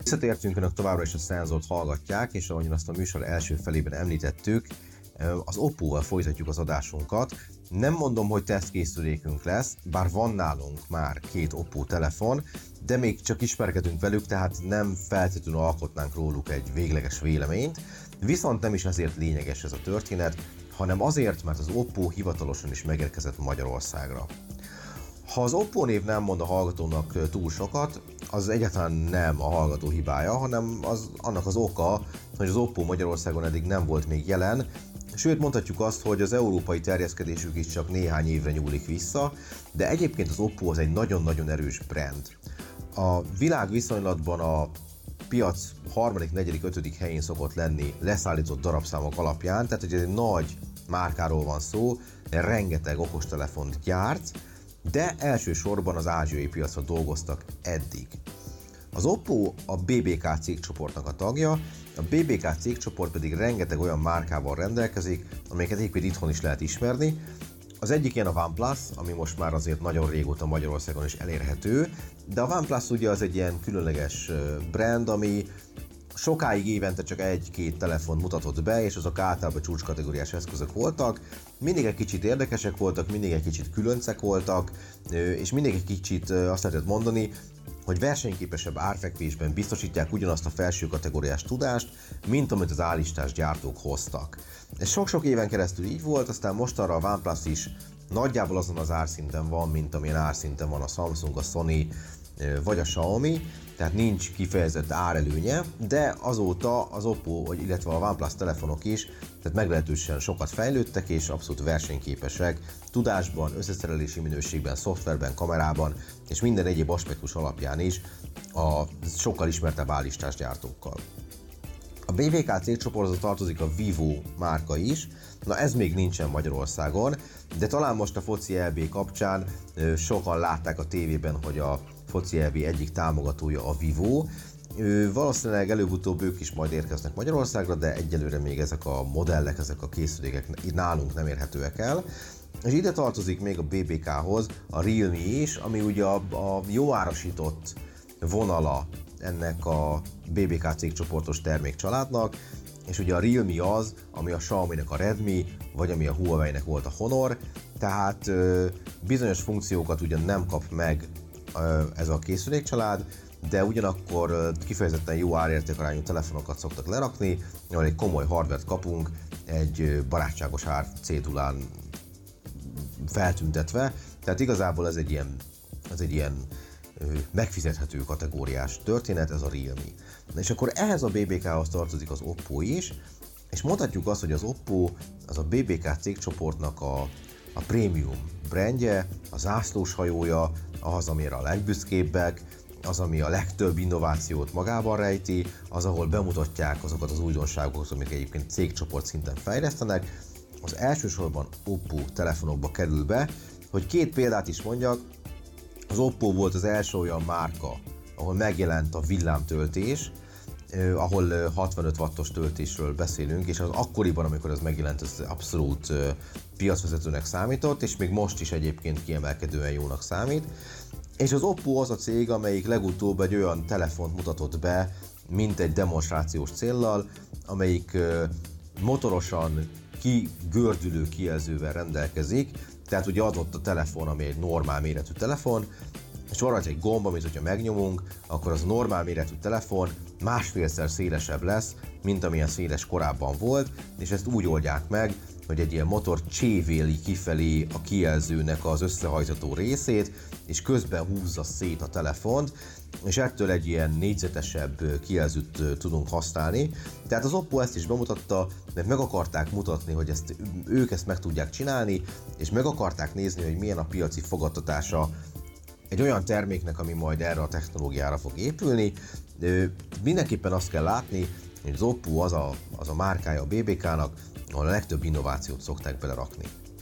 Visszatértünk, önök továbbra is a Szenzort hallgatják, és ahogyan azt a műsor első felében említettük, az Oppo-val folytatjuk az adásunkat. Nem mondom, hogy tesztkészülékünk lesz, bár van nálunk már 2 Oppo telefon, de még csak ismerkedünk velük, tehát nem feltétlenül alkotnánk róluk egy végleges véleményt. Viszont nem is ezért lényeges ez a történet, hanem azért, mert az Oppo hivatalosan is megérkezett Magyarországra. Ha az Oppo név nem mond a hallgatónak túl sokat, az egyáltalán nem a hallgató hibája, hanem annak az oka, hogy az Oppo Magyarországon eddig nem volt még jelen, sőt mondhatjuk azt, hogy az európai terjeszkedésük is csak néhány évre nyúlik vissza, de egyébként az Oppo az egy nagyon-nagyon erős brand. A világ viszonylatban a piac 3., 4., 5. helyén szokott lenni leszállított darabszámok alapján, tehát hogy egy nagy márkáról van szó, de rengeteg okostelefont gyárt, de elsősorban az ázsiai piacra dolgoztak eddig. Az Oppo a BBK cégcsoportnak a tagja, a BBK cégcsoport pedig rengeteg olyan márkával rendelkezik, amelyeket egyébként itthon is lehet ismerni. Az egyik ilyen a OnePlus, ami most már azért nagyon régóta Magyarországon is elérhető, de a OnePlus ugye az egy ilyen különleges brand, ami sokáig évente csak 1-2 telefont mutatott be, és azok általában csúcskategóriás eszközök voltak. Mindig egy kicsit érdekesek voltak, mindig egy kicsit különcek voltak, és mindig egy kicsit azt lehetett mondani, hogy versenyképesebb árfekvésben biztosítják ugyanazt a felső kategóriás tudást, mint amit az állistás gyártók hoztak. Ez sok-sok éven keresztül így volt, aztán mostanra a OnePlus is nagyjából azon az árszinten van, mint amilyen árszinten van a Samsung, a Sony vagy a Xiaomi, tehát nincs kifejezett árelőnye, de azóta az Oppo, illetve a OnePlus telefonok is, tehát meglehetősen sokat fejlődtek és abszolút versenyképesek tudásban, összeszerelési minőségben, szoftverben, kamerában és minden egyéb aspektus alapján is a sokkal ismertebb állistás gyártókkal. A BBK cégcsoporthoz tartozik a Vivo márka is, na ez még nincsen Magyarországon, de talán most a foci EB kapcsán sokan látták a tévében, hogy a foci EB egyik támogatója a Vivo. Valószínűleg előbb-utóbb ők is majd érkeznek Magyarországra, de egyelőre még ezek a modellek, ezek a készülékek nálunk nem érhetőek el. És ide tartozik még a BBK-hoz a Realme is, ami ugye a jó árasított vonala ennek a BBK cégcsoportos termékcsaládnak, és ugye a Realme az, ami a Xiaomi-nek a Redmi, vagy ami a Huawei-nek volt a Honor, tehát bizonyos funkciókat ugyan nem kap meg ez a készülékcsalád, de ugyanakkor kifejezetten jó árértékarányú telefonokat szoktak lerakni, ahol egy komoly hardvert kapunk egy barátságos árcédulán feltüntetve, tehát igazából ez egy ilyen megfizethető kategóriás történet, ez a Realme. És akkor ehhez a BBK-hoz tartozik az Oppo is, és mondhatjuk azt, hogy az Oppo az a BBK cégcsoportnak a prémium brandje, a zászlóshajója, az, amire a legbüszkébbek, az, ami a legtöbb innovációt magában rejti, az, ahol bemutatják azokat az újdonságokat, amik egyébként cégcsoport szinten fejlesztenek, az elsősorban Oppo telefonokba kerül be. Hogy 2 példát is mondjak, az Oppo volt az első olyan márka, ahol megjelent a villámtöltés, ahol 65 wattos töltésről beszélünk, és az akkoriban, amikor ez megjelent, ez abszolút piacvezetőnek számított, és még most is egyébként kiemelkedően jónak számít. És az Oppo az a cég, amelyik legutóbb egy olyan telefont mutatott be, mint egy demonstrációs céllal, amelyik motorosan kigördülő kijelzővel rendelkezik, tehát ugye adott a telefon, ami egy normál méretű telefon, és van rajta egy gomb, amit hogyha megnyomunk, akkor az a normál méretű telefon másfélszer szélesebb lesz, mint amilyen széles korábban volt, és ezt úgy oldják meg, hogy egy ilyen motor csévéli kifelé a kijelzőnek az összehajtható részét, és közben húzza szét a telefont, és ettől egy ilyen négyzetesebb kijelzőt tudunk használni. Tehát az Oppo ezt is bemutatta, mert meg akarták mutatni, hogy ők ezt meg tudják csinálni, és meg akarták nézni, hogy milyen a piaci fogadtatása egy olyan terméknek, ami majd erre a technológiára fog épülni. Mindenképpen azt kell látni, hogy az Oppo az a márkája a BBK-nak, ahol a legtöbb innovációt szokták belerakni.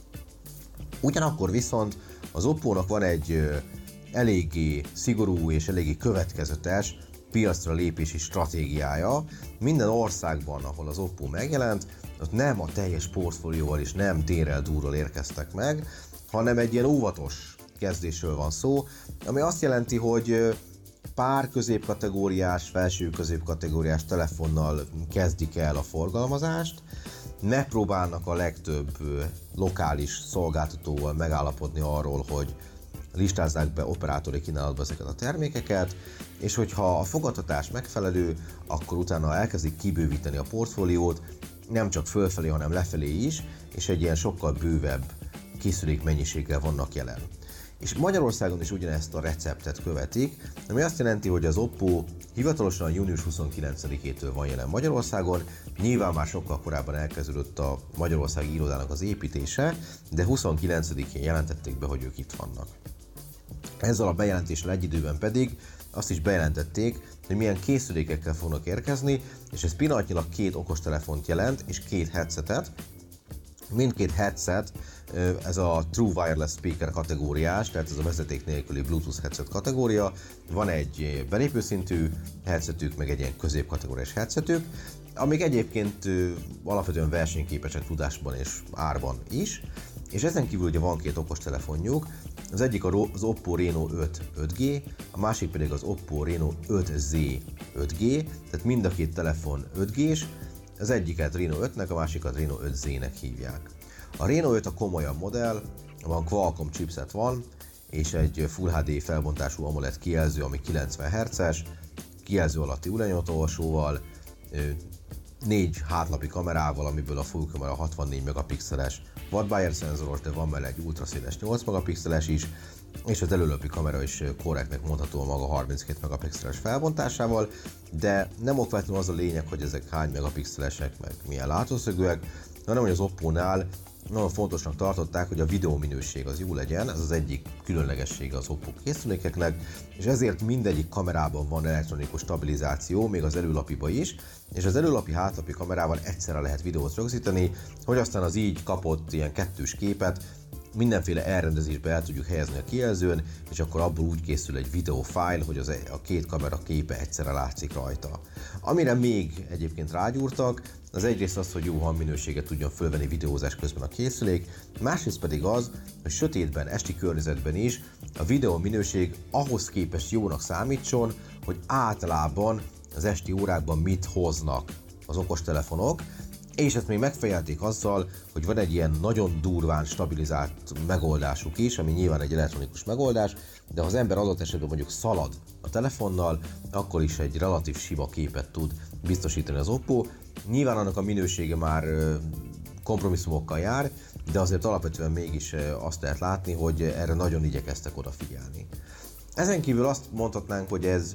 Ugyanakkor viszont az Oppo-nak van egy eléggé szigorú és eléggé következetes piacra lépési stratégiája. Minden országban, ahol az Oppo megjelent, ott nem a teljes portfólióval és nem térrel dúrral érkeztek meg, hanem egy ilyen óvatos kezdésről van szó, ami azt jelenti, hogy pár középkategóriás, felső középkategóriás telefonnal kezdik el a forgalmazást, megpróbálnak a legtöbb lokális szolgáltatóval megállapodni arról, hogy listázzák be operátori kínálatba ezeket a termékeket, és hogyha a fogadtatás megfelelő, akkor utána elkezdik kibővíteni a portfóliót, nem csak fölfelé, hanem lefelé is, és egy ilyen sokkal bővebb készülék mennyiséggel vannak jelen. És Magyarországon is ugyanezt a receptet követik, ami azt jelenti, hogy az Oppo hivatalosan június 29-től van jelen Magyarországon, nyilván már sokkal korábban elkezdődött a magyarországi irodának az építése, de 29-én jelentették be, hogy ők itt vannak. Ezzel a bejelentéssel egy időben pedig azt is bejelentették, hogy milyen készülékekkel fognak érkezni, és ez pillanatnyilag 2 okostelefont jelent, és 2 headsetet. Mindkét headset, ez a True Wireless Speaker kategóriás, tehát ez a vezeték nélküli Bluetooth headset kategória. Van egy belépőszintű headsetük, meg egy ilyen középkategóriás headsetük, amik egyébként alapvetően versenyképesek tudásban és árban is. És ezen kívül ugye van 2 okostelefonjuk, az egyik az Oppo Reno 5 5G, a másik pedig az Oppo Reno 5Z 5G, tehát mind a 2 telefon 5G-s, az egyiket Reno 5-nek, a másikat Reno 5Z-nek hívják. A Reno 5 a komolyabb modell, van Qualcomm chipset van, és egy Full HD felbontású AMOLED kijelző, ami 90 Hz-es, kijelző alatti ujjanyomolvasóval, 4 hátlapi kamerával, amiből a főkamera 64 megapixeles Wattbuyer szenzoros, de van mellett egy ultraszéles 8 megapixeles is, és az előlapi kamera is korrektnek mondható a maga 32 megapixeles felbontásával, de nem okvetlenül az a lényeg, hogy ezek hány megapixelesek, meg milyen látószögűek, hanem hogy az Oppo-nál nagyon fontosnak tartották, hogy a videó minőség az jó legyen, ez az egyik különlegessége az Oppo készülékeknek, és ezért mindegyik kamerában van elektronikus stabilizáció, még az előlapiba is, és az előlapi hátlapi kamerával egyszerre lehet videót rögzíteni, hogy aztán az így kapott ilyen kettős képet mindenféle elrendezésbe el tudjuk helyezni a kijelzőn, és akkor abból úgy készül egy videófájl, hogy a 2 kamera képe egyszerre látszik rajta. Amire még egyébként rágyúrtak, az egyrészt az, hogy jó hangminőséget tudjon fölvenni videózás közben a készülék, másrészt pedig az, hogy sötétben, esti környezetben is a videó minőség ahhoz képest jónak számítson, hogy általában az esti órákban mit hoznak az okostelefonok, és ezt még megfejelték azzal, hogy van egy ilyen nagyon durván stabilizált megoldásuk is, ami nyilván egy elektronikus megoldás, de ha az ember adott esetben mondjuk szalad a telefonnal, akkor is egy relatív sima képet tud biztosítani az Oppo. Nyilván annak a minősége már kompromisszumokkal jár, de azért alapvetően mégis azt lehet látni, hogy erre nagyon igyekeztek odafigyelni. Ezen kívül azt mondhatnánk, hogy ez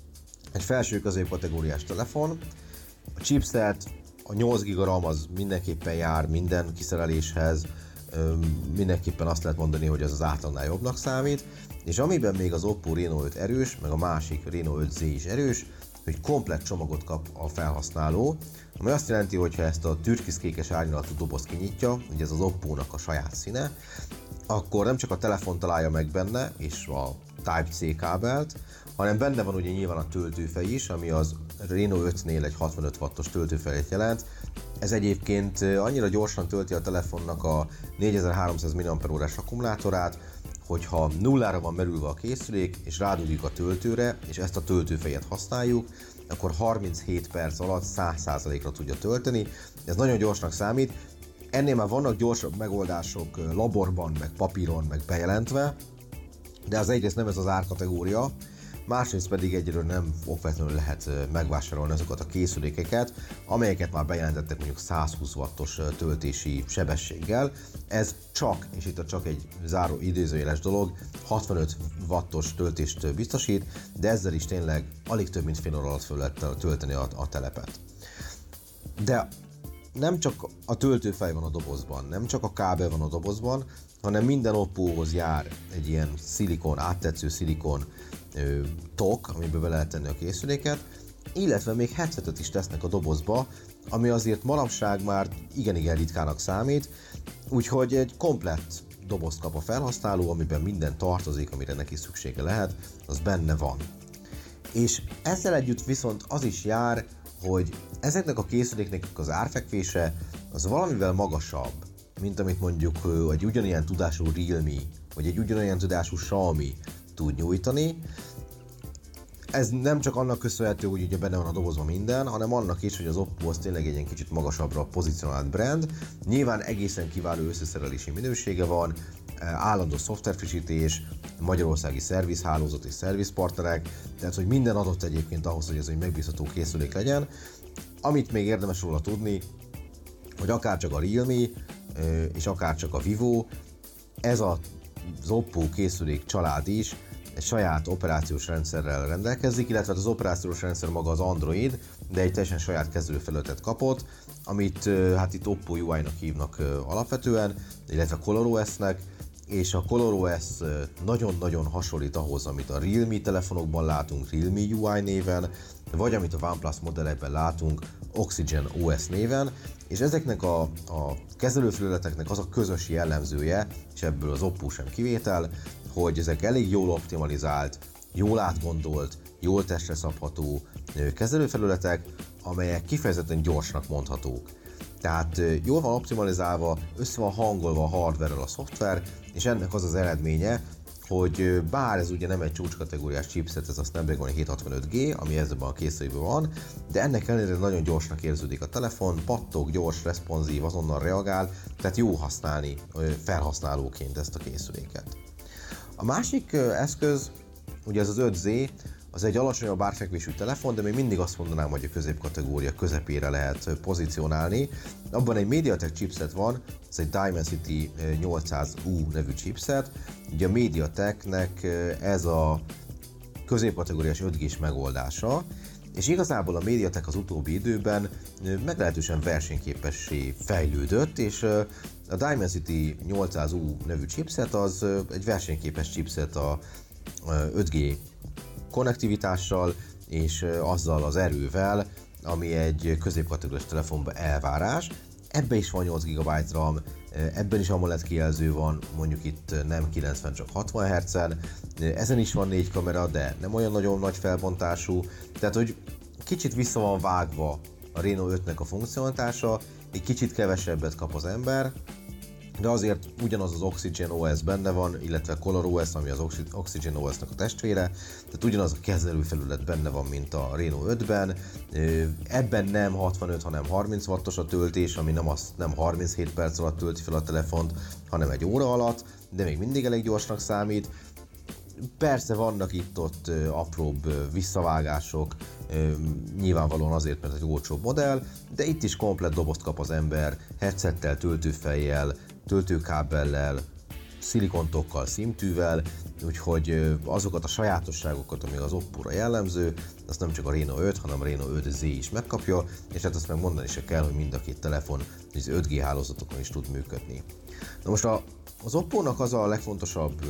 egy felső középkategóriás telefon, a chipset, a 8 GB RAM az mindenképpen jár minden kiszereléshez, mindenképpen azt lehet mondani, hogy ez az átlagnál jobbnak számít, és amiben még az Oppo Reno 5 erős, meg a másik Reno 5Z is erős, hogy komplett csomagot kap a felhasználó, ami azt jelenti, hogy ha ezt a türkiszkékes árnyalatú dobozt kinyitja, ugye ez az Oppo-nak a saját színe, akkor nem csak a telefon találja meg benne, és a Type-C kábelt, hanem benne van ugye nyilván a töltőfej is, ami az Reno 5-nél egy 65 wattos töltőfejet jelent. Ez egyébként annyira gyorsan tölti a telefonnak a 4300 mAh akkumulátorát, hogyha nullára van merülve a készülék, és rádugjuk a töltőre, és ezt a töltőfejet használjuk, akkor 37 perc alatt 100%-ra tudja tölteni. Ez nagyon gyorsnak számít. Ennél már vannak gyorsabb megoldások laborban, meg papíron, meg bejelentve, de az egyrészt nem ez az árkategória, másrészt pedig egyről nem okvetlenül lehet megvásárolni azokat a készülékeket, amelyeket már bejelentettek mondjuk 120 wattos töltési sebességgel. Ez csak, és itt csak egy záró idézőjeles dolog, 65 wattos töltést biztosít, de ezzel is tényleg alig több mint fél óra alatt föl lehet tölteni a telepet. De nem csak a töltőfej van a dobozban, nem csak a kábel van a dobozban, hanem minden Oppo-hoz jár egy ilyen szilikon, áttetsző szilikon tok, amiből be lehet tenni a készüléket, illetve még headsetet is tesznek a dobozba, ami azért manapság már igen ritkának számít, úgyhogy egy komplett dobozt kap a felhasználó, amiben minden tartozik, amire neki szüksége lehet, az benne van. És ezzel együtt viszont az is jár, hogy ezeknek a készüléknek az árfekvése az valamivel magasabb, mint amit mondjuk egy ugyanilyen tudású Realme, vagy egy ugyanolyan tudású Xiaomi tud nyújtani. Ez nem csak annak köszönhető, hogy ugye benne van a dobozban minden, hanem annak is, hogy az Oppo az tényleg egy ilyen kicsit magasabbra pozícionált brand. Nyilván egészen kiváló összeszerelési minősége van, állandó szoftverfrissítés, magyarországi szervizhálózat és szervizpartnerek, tehát hogy minden adott egyébként ahhoz, hogy ez egy megbízható készülék legyen. Amit még érdemes róla tudni, hogy akárcsak a Realme és akárcsak a Vivo, ez az Oppo készülék család is egy saját operációs rendszerrel rendelkezik, illetve az operációs rendszer maga az Android, de egy teljesen saját kezelőfelületet kapott, amit hát itt Oppo UI-nak hívnak alapvetően, illetve ColorOS-nek, és a ColorOS nagyon-nagyon hasonlít ahhoz, amit a Realme telefonokban látunk Realme UI néven, vagy amit a OnePlus modellekben látunk Oxygen OS néven, és ezeknek a kezelőfelületeknek az a közös jellemzője, és ebből az Oppo sem kivétel, hogy ezek elég jól optimalizált, jól átgondolt, jól testre szabható kezelőfelületek, amelyek kifejezetten gyorsnak mondhatók. Tehát jól van optimalizálva, össze van hangolva a hardware-rel a szoftver, és ennek az az eredménye, hogy bár ez ugye nem egy csúcskategóriás chipset, ez a Snapdragon 765G, ami ezzel a készülékben van, de ennek ellenére nagyon gyorsnak érződik a telefon, pattog, gyors, responsív, azonnal reagál, tehát jó használni felhasználóként ezt a készüléket. A másik eszköz, ugye ez az 5Z, az egy alacsonyabb árfekvésű telefon, de még mindig azt mondanám, hogy a középkategória közepére lehet pozícionálni. Abban egy MediaTek chipset van, ez egy Dimensity 800U nevű chipset. Ugye a MediaTeknek ez a középkategóriás 5G-s megoldása, és igazából a MediaTek az utóbbi időben meglehetősen versenyképessé fejlődött, és a Dimensity 800U nevű chipset az egy versenyképes chipset a 5G konnektivitással és azzal az erővel, ami egy középkategóriás telefonban elvárás. Ebben is van 8 GB RAM, ebben is AMOLED kijelző van, mondjuk itt nem 90, csak 60 Hz-en, ezen is van 4 kamera, de nem olyan nagyon nagy felbontású, tehát hogy kicsit vissza van vágva a Reno 5-nek a funkcionalitása, egy kicsit kevesebbet kap az ember, de azért ugyanaz az Oxygen OS benne van, illetve ColorOS, ami az Oxygen OS-nak a testvére, tehát ugyanaz a kezelőfelület benne van, mint a Reno 5-ben. Ebben nem 65, hanem 30 wattos a töltés, ami nem 37 perc alatt tölti fel a telefont, hanem egy óra alatt, de még mindig elég gyorsnak számít. Persze vannak itt-ott apróbb visszavágások, nyilvánvalóan azért, mert egy olcsóbb modell, de itt is komplett dobozt kap az ember, headsettel, töltőfejjel, töltőkábellel, szilikontokkal, szimtűvel, úgyhogy azokat a sajátosságokat, ami az Oppo-ra jellemző, azt nem csak a Reno 5, hanem a Reno 5Z is megkapja, és hát azt meg mondani se kell, hogy mind a két telefon az 5G hálózatokon is tud működni. Na most az Oppo-nak az a legfontosabb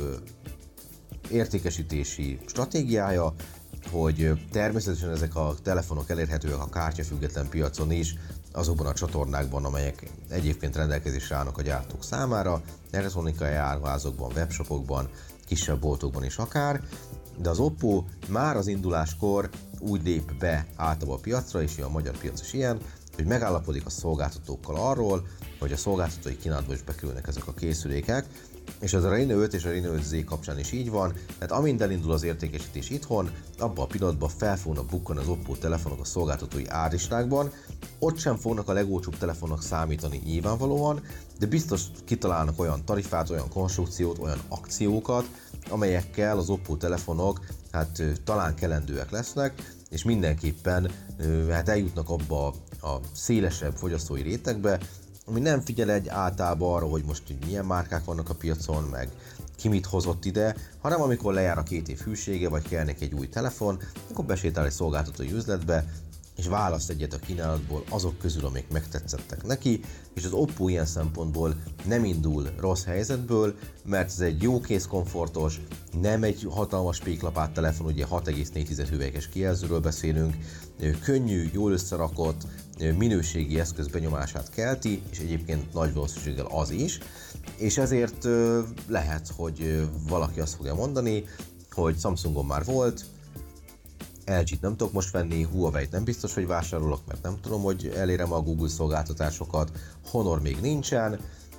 értékesítési stratégiája, hogy természetesen ezek a telefonok elérhetőek a kártyafüggetlen piacon is, azokban a csatornákban, amelyek egyébként rendelkezésre állnak a gyártók számára, elektronikai áruházakban, webshopokban, kisebb boltokban is akár, de az Oppo már az induláskor úgy lép be általában a piacra, és a magyar piac is ilyen, hogy megállapodik a szolgáltatókkal arról, hogy a szolgáltatói kínálatba is bekerülnek ezek a készülékek, és ez a Reno 5 és a Reno 5Z kapcsán is így van, tehát amint elindul az értékesítés itthon, abban a pillanatban fel fognak bukkanni az Oppo telefonok a szolgáltatói árlistákban, ott sem fognak a legolcsóbb telefonok számítani nyilvánvalóan, de biztos kitalálnak olyan tarifát, olyan konstrukciót, olyan akciókat, amelyekkel az Oppo telefonok hát talán kelendőek lesznek, és mindenképpen hát eljutnak abba a szélesebb fogyasztói rétegbe, ami nem figyel egy általában arra, hogy most milyen márkák vannak a piacon, meg ki mit hozott ide, hanem amikor lejár a 2 év hűsége, vagy kell neki egy új telefon, akkor besétál egy szolgáltatói üzletbe, és választ egyet a kínálatból azok közül, amik megtetszettek neki, és az Oppo ilyen szempontból nem indul rossz helyzetből, mert ez egy jó kézkomfortos, nem egy hatalmas péklapát telefon, ugye 6,4 hüvelykes kijelzőről beszélünk, könnyű, jól összerakott, minőségi eszköz benyomását kelti, és egyébként nagy valószínűséggel az is, és ezért lehet, hogy valaki azt fogja mondani, hogy Samsungon már volt, LG-t nem tudok most venni, Huawei-t nem biztos, hogy vásárolok, mert nem tudom, hogy elérem a Google szolgáltatásokat, Honor még nincsen,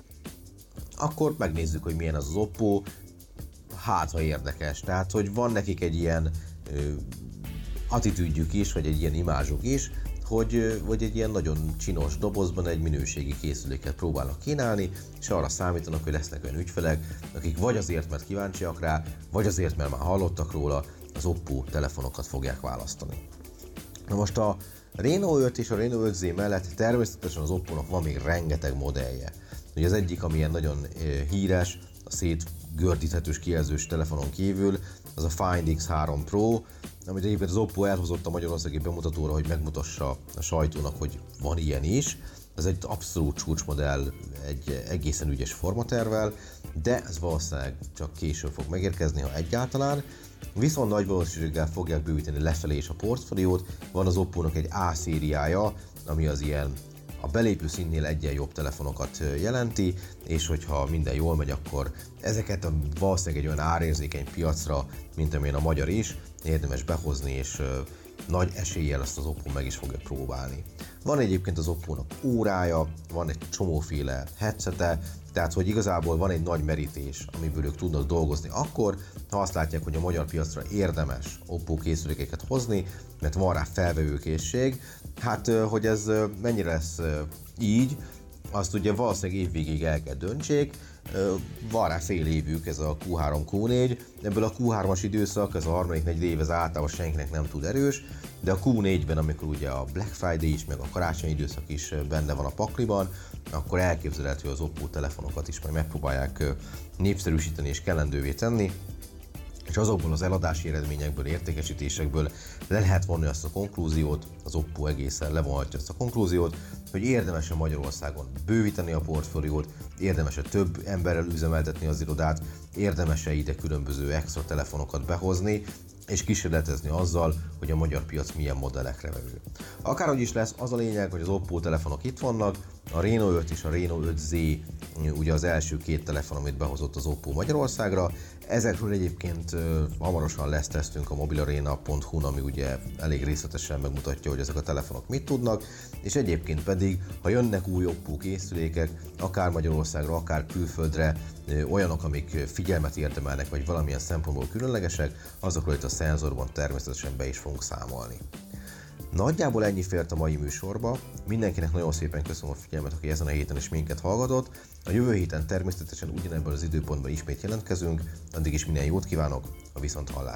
akkor megnézzük, hogy milyen az Oppo, hát ha érdekes, tehát hogy van nekik egy ilyen attitűdjük is, vagy egy ilyen imázsuk is, hogy egy ilyen nagyon csinos dobozban egy minőségi készüléket próbálnak kínálni, és arra számítanak, hogy lesznek olyan ügyfelek, akik vagy azért, mert kíváncsiak rá, vagy azért, mert már hallottak róla, az Oppo telefonokat fogják választani. Na most a Reno 5 és a Reno 5Z mellett természetesen az Oppo-nak van még rengeteg modellje. Ugye az egyik, ami ilyen nagyon híres, a szétgördíthetős kijelzős telefonon kívül, az a Find X3 Pro, amit egyébként az Oppo elhozott a magyarországi bemutatóra, hogy megmutassa a sajtónak, hogy van ilyen is. Ez egy abszolút csúcsmodell, egy egészen ügyes formatervvel, de ez valószínűleg csak később fog megérkezni, ha egyáltalán. Viszont nagy valószínűséggel fogják bővíteni lefelé is a portfóliót. Van az Oppo-nak egy A szériája, ami az ilyen a belépő szintnél egyen jobb telefonokat jelenti, és hogyha minden jól megy, akkor ezeket valószínűleg egy olyan árérzékeny piacra, mint amilyen a magyar is, érdemes behozni, és nagy eséllyel ezt az Oppo meg is fogja próbálni. Van egyébként az Oppo-nak órája, van egy csomóféle headsete, tehát hogy igazából van egy nagy merítés, amiből ők tudnak dolgozni akkor, ha azt látják, hogy a magyar piacra érdemes Oppo készülékeket hozni, mert van rá felvevőkészség. Hát, hogy ez mennyire lesz így, azt ugye valószínűleg évvégéig el kell döntsék, van rá fél évük, ez a Q3, Q4, ebből a Q3-as időszak, ez a harmadik negyed év, ez általában senkinek nem tud erős, de a Q4-ben, amikor ugye a Black Friday is, meg a karácsonyi időszak is benne van a pakliban, akkor elképzelhető, hogy az Oppo telefonokat is majd megpróbálják népszerűsíteni és kellendővé tenni, és azokból az eladási eredményekből, értékesítésekből le lehet vonni azt a konklúziót, az Oppo egészen levonhatja azt a konklúziót, hogy érdemes a Magyarországon bővíteni a portfóliót, érdemes több emberrel üzemeltetni az irodát, érdemes ide különböző extra telefonokat behozni, és kísérletezni azzal, hogy a magyar piac milyen modellekre vevő. Akárhogy is lesz, az a lényeg, hogy az Oppo telefonok itt vannak, a Reno 5 és a Reno 5Z ugye az első két telefon, amit behozott az Oppo Magyarországra. Ezekről egyébként hamarosan lesz tesztünk a mobilarena.hu-n, ami ugye elég részletesen megmutatja, hogy ezek a telefonok mit tudnak, és egyébként pedig, ha jönnek új Oppo készülékek, akár Magyarországra, akár külföldre, olyanok, amik figyelmet érdemelnek, vagy valamilyen szempontból különlegesek, azokról itt a szenzorban természetesen be is fogunk számolni. Nagyjából ennyi fért a mai műsorba. Mindenkinek nagyon szépen köszönöm a figyelmet, aki ezen a héten is minket hallgatott. A jövő héten természetesen ugyanebben az időpontban ismét jelentkezünk. Addig is minden jót kívánok, a viszonthallásra!